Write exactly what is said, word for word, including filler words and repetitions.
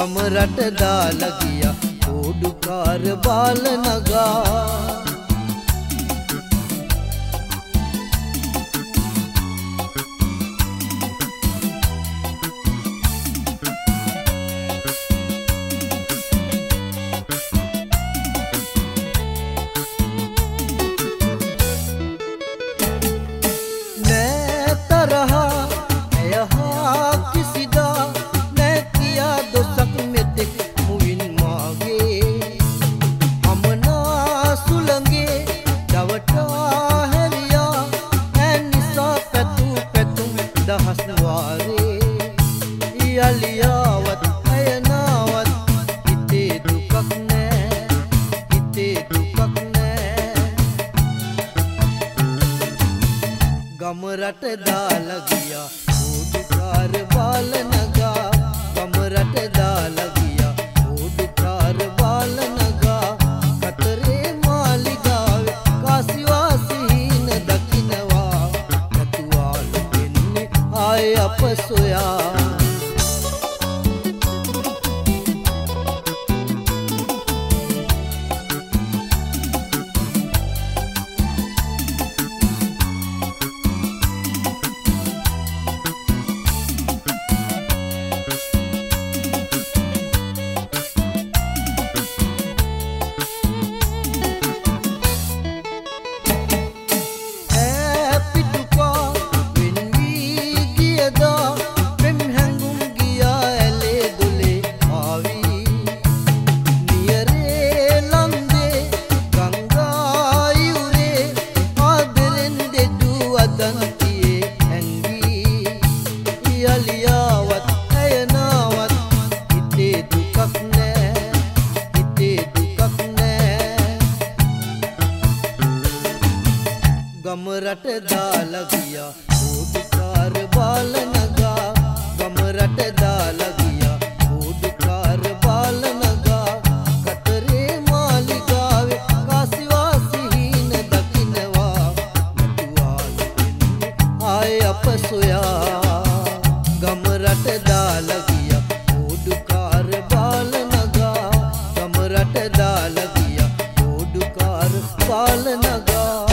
ගම රට දාලා ගියා ඕඩුකාර බාල නගා යලියාවත් අයනාවත් හිතේ දුකක් නෑ හිතේ දුකක් නෑ ගම රට දාලා ගියා ඕඩුකාර බාල නගා ගම රට දාලා ගියා ඕඩුකාර බාල නගා කතරේ මාලිගාවේ කාසිවාසි හින දකින්නවා නතුවාලු වෙන්නේ ආය අප සොයා යලියාවත් අයනාවත් හිතේ දුකක් නෑ හිතේ දුකක් නෑ ගම රට දාලා ගියා ඕඩුකාර බාල නගා ගම රට දාලා ගියා ඕඩුකාර බාල නගා කතරේ මාලිගාවේ කාසිවාසි හින දකින්නවා නතුවාලු වෙන්නේ ආය අප සොයා ගම රට දාලා ගියා ඕඩුකාර බාල නගා ගම රට දාලා ගියා ඕඩුකාර බාල නගා